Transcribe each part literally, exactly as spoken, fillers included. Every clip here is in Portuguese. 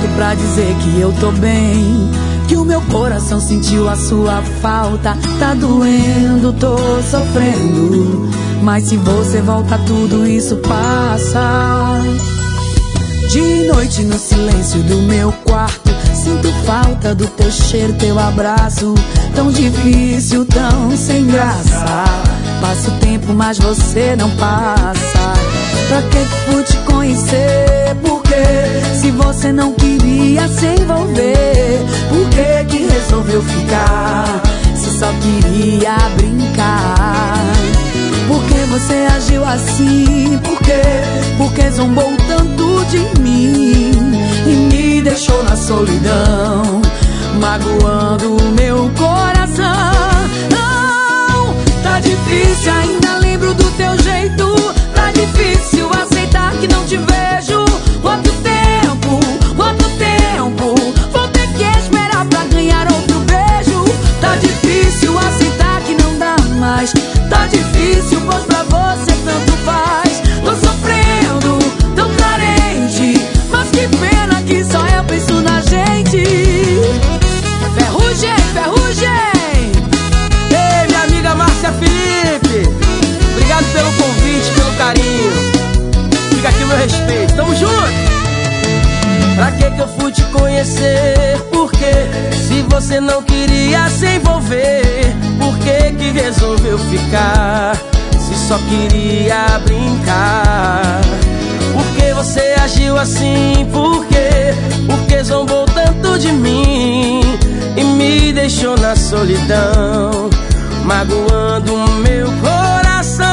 ligando pra dizer que eu tô bem, que o meu coração sentiu a sua falta. Tá doendo, tô sofrendo, mas se você volta tudo isso passa. De noite no silêncio do meu quarto, sinto falta do teu cheiro, teu abraço. Tão difícil, tão sem graça. Passa o tempo, mas você não passa. Pra que fui te conhecer? Por quê? Se você não queria se envolver, por que que resolveu ficar? Se só queria brincar. Por que você agiu assim? Por quê? Porque zombou tanto de mim e me deixou na solidão, magoando o meu coração. Não, tá difícil, ainda lembro do teu jeito. Tá difícil aceitar que não te vejo. Quanto tempo, quanto tempo vou ter que esperar pra ganhar outro beijo? Tá difícil aceitar que não dá mais. Tá difícil, pois pra você tanto faz. Tô sofrendo, tão carente, mas que pena que só eu penso na gente. Ferrugem, ferrugem. Ei, minha amiga Márcia Felipe, obrigado pelo convite, pelo carinho. Fica aqui o meu respeito, tamo junto. Pra que que eu fui te conhecer? Por quê? Se você não queria se envolver, por que que resolveu ficar? Se só queria brincar. Por que você agiu assim? Por quê? Porque zombou tanto de mim e me deixou na solidão, magoando o meu coração.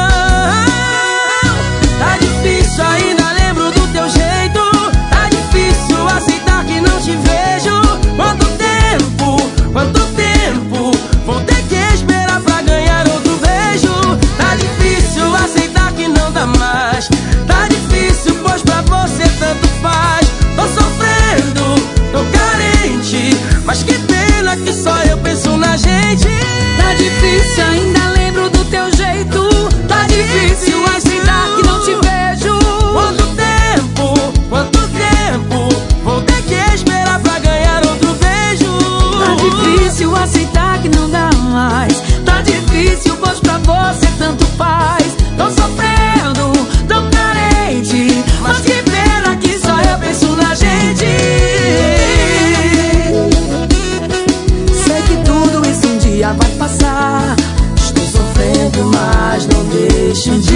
Tá difícil, ainda lembro do teu jeito. Tá difícil aceitar que não te vejo. Quanto tempo, quanto tempo vou ter que esperar pra ganhar outro beijo? Tá difícil aceitar que não dá mais. Tá difícil, pois pra você tanto faz. Tô sofrendo, tô carente, mas que pena que só eu penso na gente. Tá difícil, ainda lembro do teu jeito. Tá difícil aceitar que não te vejo. Quanto tempo, quanto tempo vou ter que esperar pra ganhar outro beijo? Tá difícil aceitar que não dá mais. Tá difícil, pois pra você tanto faz. Tô sofrendo, tão carente, mas que pena que só eu penso na gente. Sei que tudo isso um dia vai passar. Estou sofrendo, mas não deixo de